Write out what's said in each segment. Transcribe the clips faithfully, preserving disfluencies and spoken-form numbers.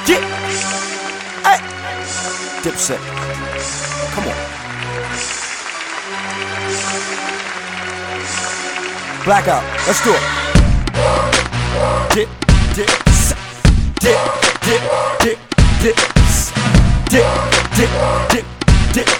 Get, hey, Dipset, come on. Blackout, let's do it. Dip, dip, dip, dip, dip, dip, dip, dip, dip, dip,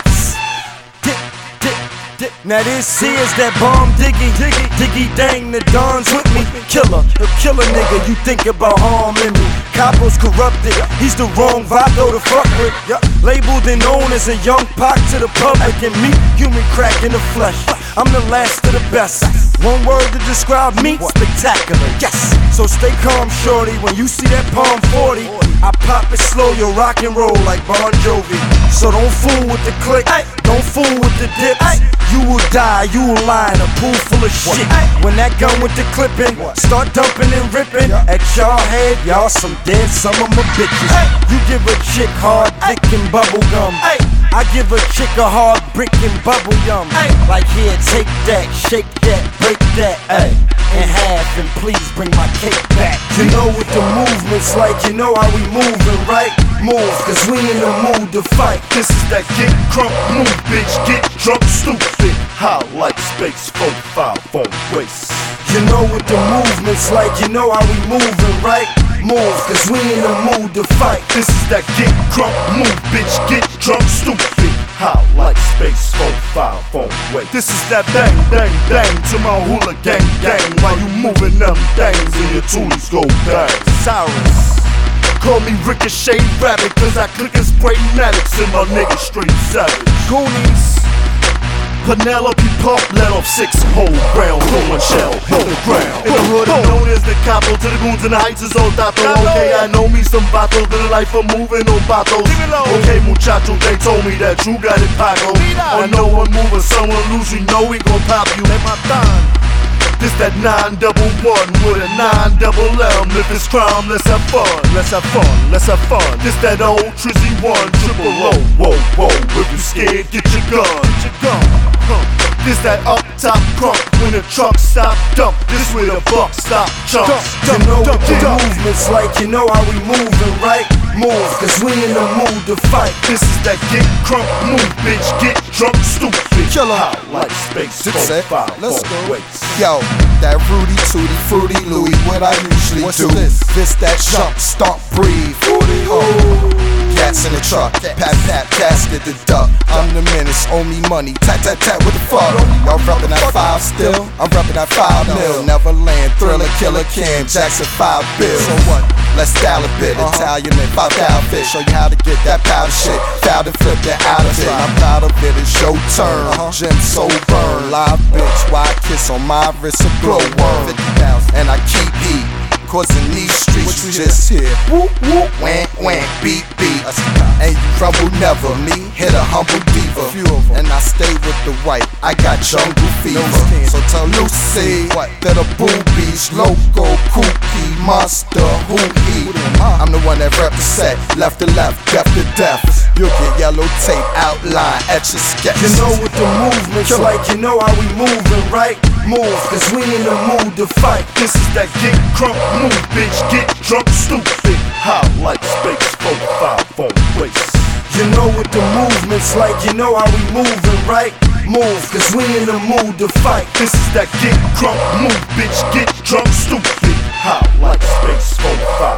dip, dip, dip. Now this here's that bomb diggy, diggy, diggy dang, the Don's with me. Killer, a killer nigga, you think about harming me. Capo's corrupted, he's the wrong Vato to fuck with. Yeah. Labeled and known as a young Pac to the public, and me, human crack in the flesh. I'm the last of the best. One word to describe me, spectacular. Yes. So stay calm, shorty. When you see that Palm forty, I pop it slow, you rock and roll like Bon Jovi. So don't fool with the click, don't fool with the dips. You will die, you will lie in a pool full of shit. When that gun with the clipping, start dumping and ripping at y'all head, y'all some dead, some of my bitches. You give a chick hard dick and bubble gum. I give a chick a hard brick and bubble yum. Like here, take that, shake that, break that, ayy, in half, and please bring my cake back. You know what the movement's like, you know how we moving, right? Move, cause we in the mood to fight. This is that get crunk move, bitch, get drunk, stupid. High like space, four, five, four, waist. You know what the movement's like, you know how we moving, right? Move, cause we in the mood to fight. This is that get crunk move, bitch, get drunk, stupid. High like space, four, five, four, waist. This is that bang, bang, bang to my hula gang, gang. While you moving them things and your tooties go bang. Cyrus, call me Ricochet Rabbit, cause I click and spray Maddox and my nigga straight savage. Goonies, Penelope Pump let off six whole round, hold one shell, hold the ground. In the hood, I'm known as the capo, to the goons and the heights is all dato. Okay, I know me some vato, to the life of moving on batos. Okay, muchacho, they told me that you got it pago. On no one move or someone lose, you know we gon' pop you. Let my time. This that nine double one with a nine double M. If it's crime, let's have fun, let's have fun, let's have fun. This that old Trizzy one, triple O, whoa, whoa. If you scared, get your gun, get your gun. Huh. This that up top crunk, when the truck stop dump. This where the buck stop chump. You know what the movement's like, you know how we moving, right? Move, cause we in the mood to fight. This is that get crunk move, bitch, get drunk, stupid. Killer high like space, four, five, let's four, go. waist. Yo, that Rudy Tooty Fruity Louie, what I usually What's do. this? This that jump, stomp, breathe. Oh, cats in the truck, pat pat, casket the duck. I'm the menace, owe me money, tat tat tat, what the fuck? Y'all reppin' that five still? I'm reppin' that five mil. Neverland, Thriller, Killer, Cam, Jackson, five bill. So what? Let's style a bit, uh-huh. Italian and five cow fish. Show you how to get that powder shit. Foul and flip that out of it. I'm proud of it, it's your turn. Uh-huh. Gym so burn, live bitch, why kiss on my wrist a glowworm. And I keep heat, cause in these streets you just hear whoop whoop, wank wank, beat beat. And you rumble never, me hit a humble diva. And I stay with the white, I got jungle fever. So tell Lucy that a boobies, loco, kooky, monster, who he. I'm the one that represent, left to left, death to death. You'll get yellow tape outline at your sketch. You know what the movement's like, you know how we moving, right? Move, cause we in the mood to fight. This is that get crunk move, bitch, get drunk, stupid. High like space, four, five, four, waist. You know what the movement's like, you know how we moving, right? Move, cause we in the mood to fight. This is that get crunk move, bitch, get drunk, stupid. High like space, four, five.